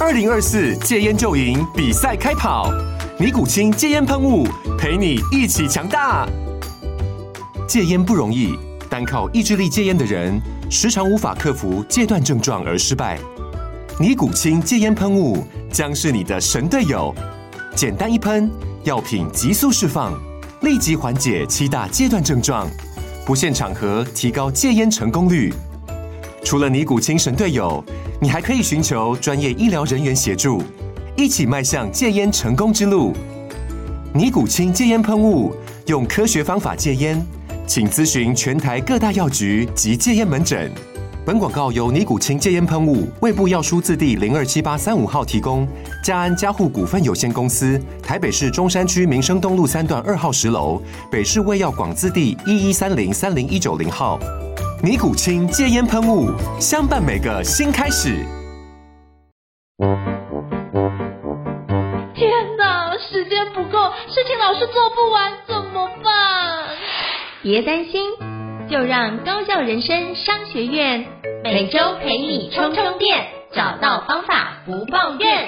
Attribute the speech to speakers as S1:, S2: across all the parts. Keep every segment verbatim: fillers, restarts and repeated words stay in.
S1: 二零二四戒烟就赢比赛开跑，尼古清戒烟喷雾陪你一起强大。戒烟不容易，单靠意志力戒烟的人，时常无法克服戒断症状而失败。尼古清戒烟喷雾将是你的神队友，简单一喷，药品急速释放，立即缓解七大戒断症状，不限场合提高戒烟成功率。除了尼古清神队友，你还可以寻求专业医疗人员协助，一起迈向戒烟成功之路。尼古清戒烟喷雾，用科学方法戒烟，请咨询全台各大药局及戒烟门诊。本广告由尼古清戒烟喷雾、卫部药书字第零二七八三五号提供，嘉安嘉护股份有限公司，台北市中山区民生东路三段二号十楼，北市卫药广字第一一三零三零一九零号。尼古清戒烟喷雾，相伴每个新开始。
S2: 天哪，时间不够，事情老是做不完，怎么办？
S3: 别担心，就让高效人生商学院每周陪你充充电，找到方法不抱怨。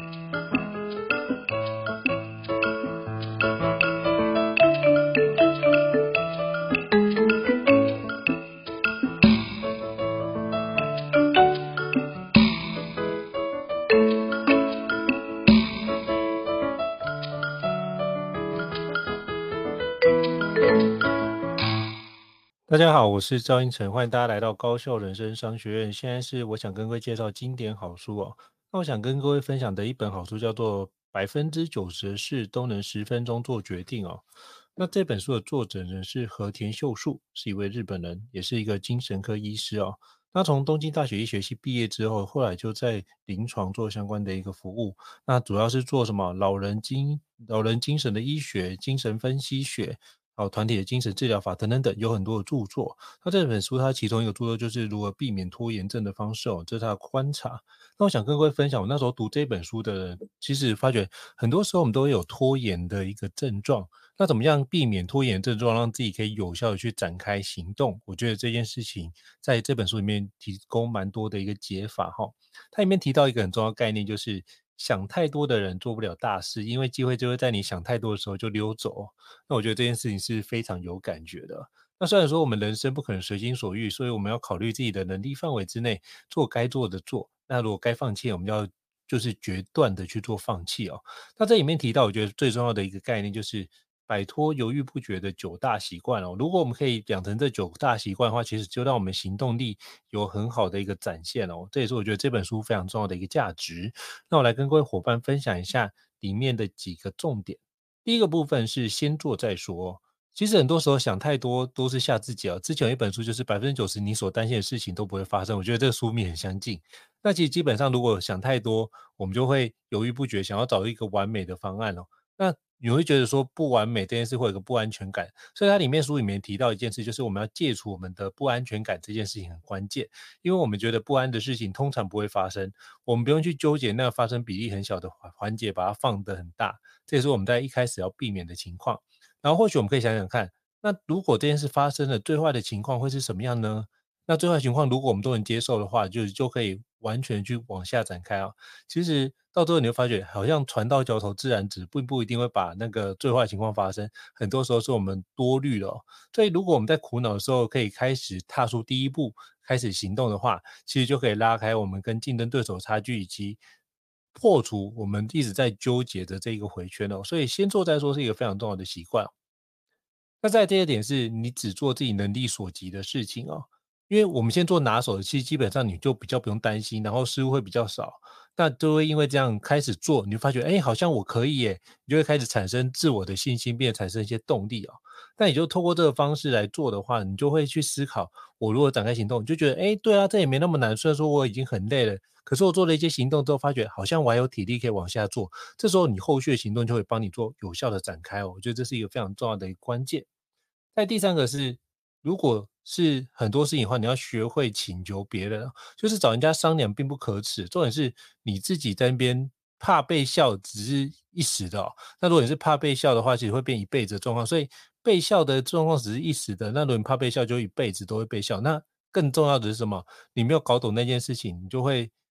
S4: 大家好，我是赵英成，欢迎大家来到高效人生商学院。现在是我想跟各位介绍经典好书哦。那我想跟各位分享的一本好书叫做百分之九十的事都能十分钟做决定哦。那这本书的作者呢是和田秀树，是一位日本人，也是一个精神科医师哦。那从东京大学医学系毕业之后，后来就在临床做相关的一个服务。那主要是做什么老人精老人精神的医学、精神分析学。还有团体的精神治疗法等等等，有很多的著作。那这本书它其中一个著作就是如何避免拖延症的方式哦，这是他的观察。那我想跟各位分享，我那时候读这本书的人，其实发觉很多时候我们都会有拖延的一个症状。那怎么样避免拖延症状，让自己可以有效的去展开行动？我觉得这件事情在这本书里面提供蛮多的一个解法哈。它里面提到一个很重要的概念，就是想太多的人做不了大事，因为机会就会在你想太多的时候就溜走。那我觉得这件事情是非常有感觉的。那虽然说我们人生不可能随心所欲，所以我们要考虑自己的能力范围之内做该做的做。那如果该放弃，我们要就是决断的去做放弃哦。那这里面提到我觉得最重要的一个概念就是摆脱犹豫不决的九大习惯哦。如果我们可以养成这九大习惯的话，其实就让我们行动力有很好的一个展现哦。这也是我觉得这本书非常重要的一个价值。那我来跟各位伙伴分享一下里面的几个重点。第一个部分是先做再说哦。其实很多时候想太多都是吓自己哦。之前有一本书就是百分之九十你所担心的事情都不会发生，我觉得这个书名很相近。那其实基本上如果想太多，我们就会犹豫不决，想要找一个完美的方案哦。那你会觉得说不完美这件事会有一个不安全感，所以它里面书里面提到一件事，就是我们要戒除我们的不安全感，这件事情很关键。因为我们觉得不安的事情通常不会发生，我们不用去纠结那个发生比例很小的环节，把它放得很大，这也是我们在一开始要避免的情况。然后或许我们可以想想看，那如果这件事发生了，最坏的情况会是什么样呢？那最坏的情况如果我们都能接受的话，就就可以完全去往下展开啊。其实到最后你会发觉，好像船到桥头自然直，并不一定会把那个最坏的情况发生，很多时候是我们多虑了哦。所以如果我们在苦恼的时候可以开始踏出第一步，开始行动的话，其实就可以拉开我们跟竞争对手差距，以及破除我们一直在纠结的这个回圈哦。所以先做再说是一个非常重要的习惯。那再第二点是你只做自己能力所及的事情哦。因为我们先做拿手的，其实基本上你就比较不用担心，然后失误会比较少。那就会因为这样开始做，你就发觉哎，好像我可以耶，你就会开始产生自我的信心，并产生一些动力哦。那你就透过这个方式来做的话，你就会去思考，我如果展开行动，你就觉得哎，对啊，这也没那么难。虽然说我已经很累了，可是我做了一些行动之后，发觉好像我还有体力可以往下做。这时候你后续的行动就会帮你做有效的展开哦。我觉得这是一个非常重要的一个关键。再第三个是，如果是很多事情的话，你要学会请求别人，就是找人家商量并不可耻。重点是你自己在那边怕被笑，只是一时的哦。那如果你是怕被笑的话，其实会变一辈子的状况。所以被笑的状况只是一时的，那如果你怕被笑，就一辈子都会被笑。那更重要的是什么？你没有搞懂那件事情，你就会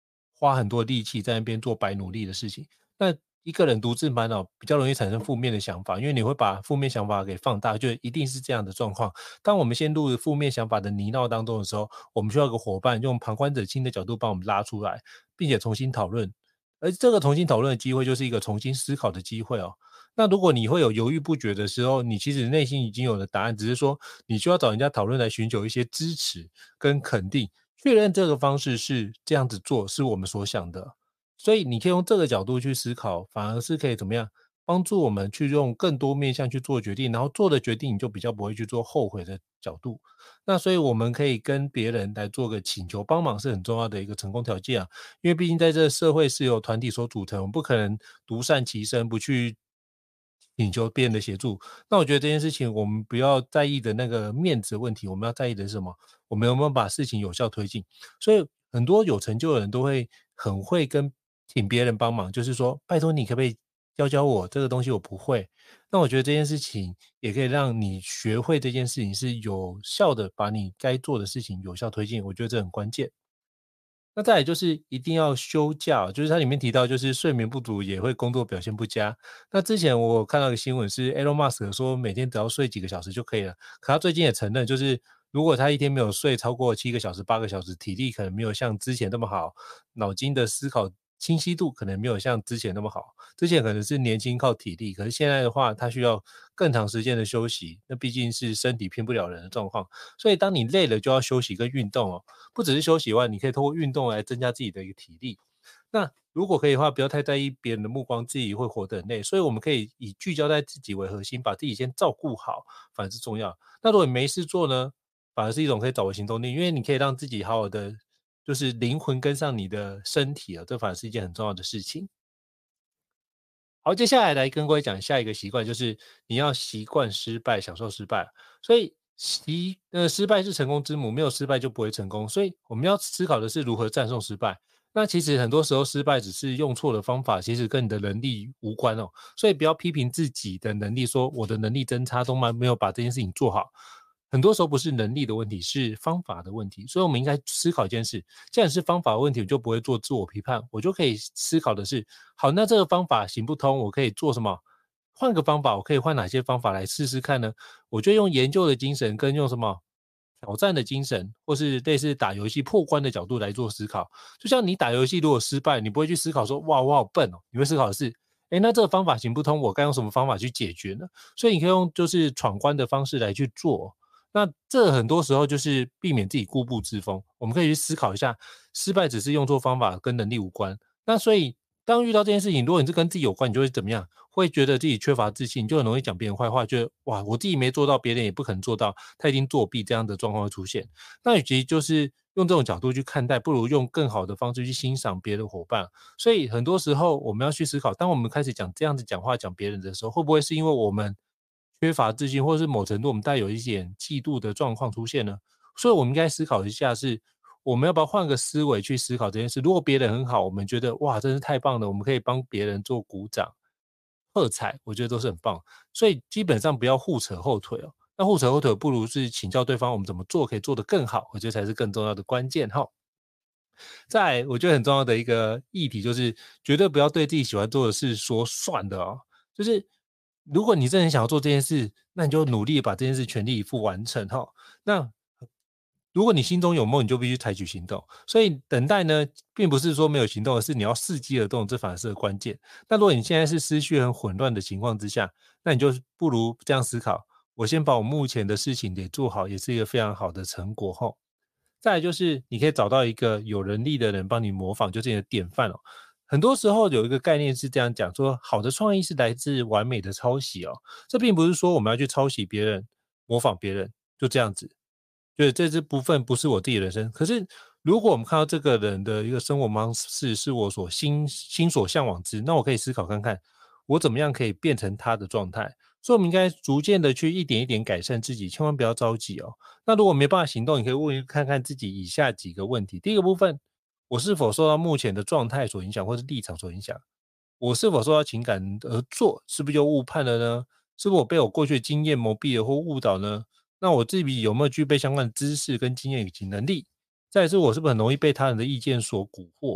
S4: 花很多力气在那边做白努力的事情。那一个人独自满脑比较容易产生负面的想法，因为你会把负面想法给放大，就一定是这样的状况。当我们陷入负面想法的泥淖当中的时候，我们需要一个伙伴用旁观者清的角度帮我们拉出来，并且重新讨论。而这个重新讨论的机会就是一个重新思考的机会哦。那如果你会有犹豫不决的时候，你其实内心已经有了答案，只是说你需要找人家讨论来寻求一些支持跟肯定，确认这个方式是这样子做是我们所想的。所以你可以用这个角度去思考，反而是可以怎么样帮助我们去用更多面向去做决定，然后做的决定你就比较不会去做后悔的角度。那所以我们可以跟别人来做个请求帮忙是很重要的一个成功条件啊，因为毕竟在这个社会是由团体所组成，我们不可能独善其身，不去请求别人的协助。那我觉得这件事情我们不要在意的那个面子问题，我们要在意的是什么？我们有没有把事情有效推进？所以很多有成就的人都会很会跟请别人帮忙，就是说拜托你可不可以教教我这个东西我不会。那我觉得这件事情也可以让你学会这件事情是有效的，把你该做的事情有效推进，我觉得这很关键。那再来就是一定要休假，就是它里面提到就是睡眠不足也会工作表现不佳。那之前我看到一个新闻是 Elon Musk 说每天只要睡几个小时就可以了，可他最近也承认，就是如果他一天没有睡超过七个小时、八个小时，体力可能没有像之前那么好，脑筋的思考清晰度可能没有像之前那么好。之前可能是年轻靠体力，可是现在的话，他需要更长时间的休息，那毕竟是身体骗不了人的状况。所以当你累了就要休息跟运动哦，不只是休息以外，你可以透过运动来增加自己的一个体力。那如果可以的话，不要太在意别人的目光，自己会活得很累。所以我们可以以聚焦在自己为核心，把自己先照顾好，反而是重要。那如果你没事做呢，反而是一种可以找回行动力，因为你可以让自己好好的，就是灵魂跟上你的身体啊，这反而是一件很重要的事情。好，接下来来跟各位讲下一个习惯，就是你要习惯失败，享受失败。所以习呃失败是成功之母，没有失败就不会成功。所以我们要思考的是如何战胜失败。那其实很多时候失败只是用错了方法，其实跟你的能力无关哦。所以不要批评自己的能力，说我的能力真差，都没有把这件事情做好。很多时候不是能力的问题，是方法的问题。所以我们应该思考一件事，既然是方法的问题，我就不会做自我批判，我就可以思考的是，好，那这个方法行不通，我可以做什么？换个方法，我可以换哪些方法来试试看呢？我就用研究的精神跟用什么挑战的精神，或是类似打游戏破关的角度来做思考。就像你打游戏如果失败，你不会去思考说哇我好笨哦，你会思考的是，诶，那这个方法行不通，我该用什么方法去解决呢？所以你可以用就是闯关的方式来去做。那这很多时候就是避免自己固步自封，我们可以去思考一下，失败只是用错方法，跟能力无关。那所以当遇到这件事情，如果你是跟自己有关，你就会怎么样？会觉得自己缺乏自信，就很容易讲别人坏话，觉得哇，我自己没做到，别人也不可能做到，他一定作弊，这样的状况会出现。那与其就是用这种角度去看待，不如用更好的方式去欣赏别的伙伴。所以很多时候我们要去思考，当我们开始讲这样子讲话讲别人的时候，会不会是因为我们缺乏自信，或者是某程度我们带有一点嫉妒的状况出现呢？所以我们应该思考一下是，我们要不要换个思维去思考这件事？如果别人很好，我们觉得哇，真是太棒了，我们可以帮别人做鼓掌、喝彩，我觉得都是很棒。所以基本上不要互扯后腿哦。那互扯后腿，不如是请教对方我们怎么做可以做得更好，我觉得才是更重要的关键哈。再来我觉得很重要的一个议题就是，绝对不要对自己喜欢做的事说算的哦。就是如果你真的想要做这件事，那你就努力把这件事全力以赴完成哈。那如果你心中有梦，你就必须采取行动。所以等待呢，并不是说没有行动，而是你要伺机而动，这反而是个关键。那如果你现在是思绪很混乱的情况之下，那你就不如这样思考：我先把我目前的事情给做好，也是一个非常好的成果哈。再来就是你可以找到一个有能力的人帮你模仿，就是你的典范哦。很多时候有一个概念是这样讲说，好的创意是来自完美的抄袭哦。这并不是说我们要去抄袭别人、模仿别人，就这样子。觉得这支部分不是我自己的人生，可是如果我们看到这个人的一个生活方式是我所心心所向往之，那我可以思考看看，我怎么样可以变成他的状态。所以我们应该逐渐的去一点一点改善自己，千万不要着急哦。那如果没办法行动，你可以问看看自己以下几个问题。第一个部分，我是否受到目前的状态所影响，或是立场所影响？我是否受到情感而做，是不是就误判了呢？是不是我被我过去的经验蒙蔽了或误导呢？那我自己有没有具备相关的知识跟经验以及能力？再来是我是不是很容易被他人的意见所蛊惑？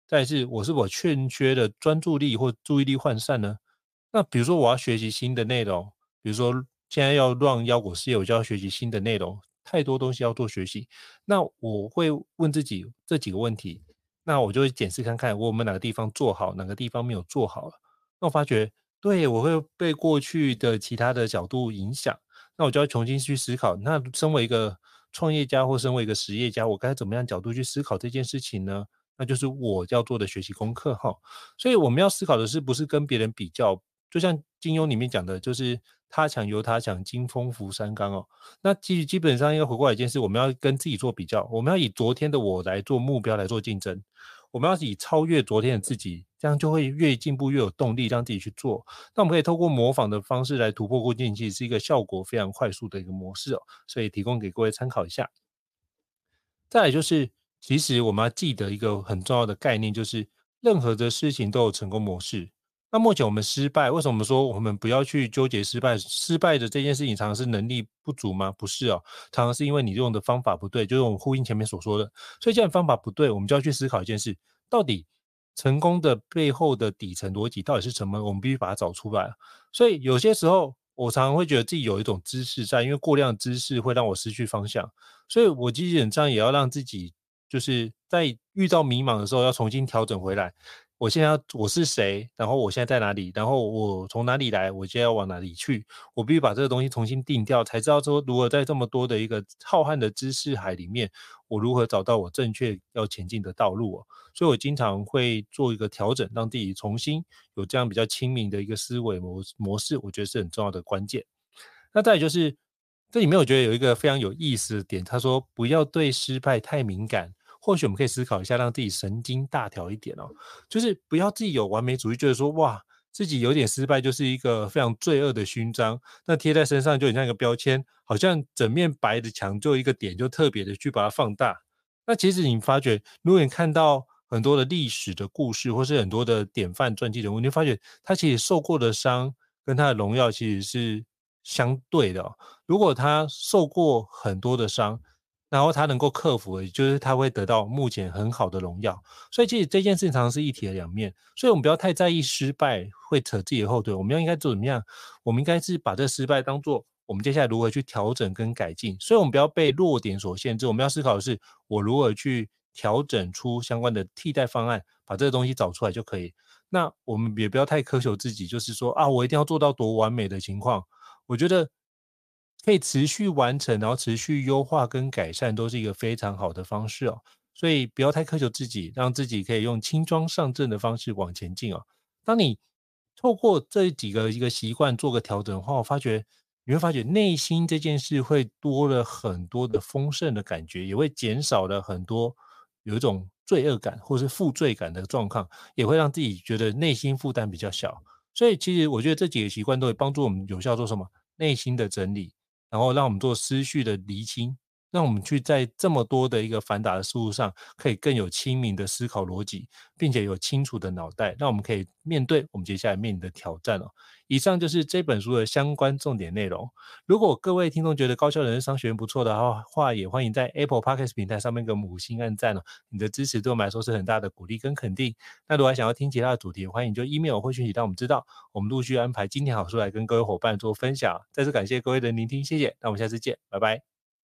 S4: 再来是我是否欠缺的专注力或注意力涣散呢？那比如说我要学习新的内容，比如说现在要让腰果事业，我就要学习新的内容，太多东西要做学习，那我会问自己这几个问题，那我就会检视看看我有没有哪个地方做好，哪个地方没有做好了。那我发觉对，我会被过去的其他的角度影响，那我就要重新去思考，那身为一个创业家或身为一个实业家，我该怎么样角度去思考这件事情呢？那就是我要做的学习功课哈。所以我们要思考的是不是跟别人比较，就像金庸里面讲的，就是他强由他强，金风拂山岗哦。那基基本上要回过来一件事，我们要跟自己做比较，我们要以昨天的我来做目标来做竞争，我们要以超越昨天的自己，这样就会越进步越有动力让自己去做。那我们可以透过模仿的方式来突破困境，其实是一个效果非常快速的一个模式哦，所以提供给各位参考一下。再来就是，其实我们要记得一个很重要的概念，就是任何的事情都有成功模式。那目前我们失败，为什么我们说我们不要去纠结失败？失败的这件事情常常是能力不足吗？不是哦，常常是因为你用的方法不对，就是我们呼应前面所说的。所以既然方法不对，我们就要去思考一件事，到底成功的背后的底层逻辑到底是什么？我们必须把它找出来。所以有些时候，我常常会觉得自己有一种知识在，因为过量的知识会让我失去方向。所以我基本上也要让自己就是在遇到迷茫的时候要重新调整回来。我现在要我是谁，然后我现在在哪里，然后我从哪里来，我现在要往哪里去，我必须把这个东西重新定调，才知道说如何在这么多的一个浩瀚的知识海里面，我如何找到我正确要前进的道路哦。所以我经常会做一个调整，让自己重新有这样比较亲民的一个思维模模式，我觉得是很重要的关键。那再来就是这里面我觉得有一个非常有意思的点，他说不要对失败太敏感，或许我们可以思考一下，让自己神经大条一点哦，就是不要自己有完美主义，觉得说哇自己有点失败就是一个非常罪恶的勋章，那贴在身上就很像一个标签，好像整面白的墙就一个点就特别的去把它放大。那其实你发觉，如果你看到很多的历史的故事，或是很多的典范传记人物，你会发觉他其实受过的伤跟他的荣耀其实是相对的哦。如果他受过很多的伤，然后他能够克服，也就是他会得到目前很好的荣耀。所以其实这件事情常常是一体的两面，所以我们不要太在意失败会扯自己的后腿，我们要应该做怎么样？我们应该是把这失败当做我们接下来如何去调整跟改进，所以我们不要被弱点所限制，我们要思考的是我如何去调整出相关的替代方案，把这个东西找出来就可以。那我们也不要太苛求自己，就是说啊，我一定要做到多完美的情况。我觉得可以持续完成，然后持续优化跟改善，都是一个非常好的方式哦。所以不要太苛求自己，让自己可以用轻装上阵的方式往前进哦。当你透过这几个一个习惯做个调整的话，我发觉你会发觉内心这件事会多了很多的丰盛的感觉，也会减少了很多有一种罪恶感或是负罪感的状况，也会让自己觉得内心负担比较小。所以其实我觉得这几个习惯都会帮助我们有效做什么内心的整理，然后让我们做思绪的厘清，让我们去在这么多的一个繁杂的事物上，可以更有清明的思考逻辑，并且有清楚的脑袋，让我们可以面对我们接下来面临的挑战哦。以上就是这本书的相关重点内容。如果各位听众觉得高效人生商学院不错的话，也欢迎在 Apple Podcast 平台上面给我们五星按赞哦。你的支持对我们来说是很大的鼓励跟肯定。那如果还想要听其他的主题，欢迎就 email 或讯息让我们知道，我们陆续安排经典好书来跟各位伙伴做分享。再次感谢各位的聆听，谢谢。那我们下次见，拜拜。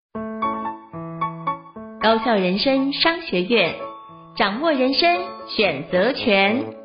S3: 高效人生商学院，掌握人生选择权。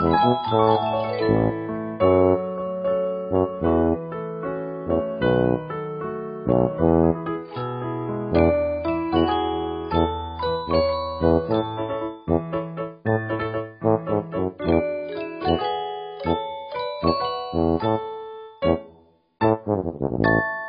S5: Thank you.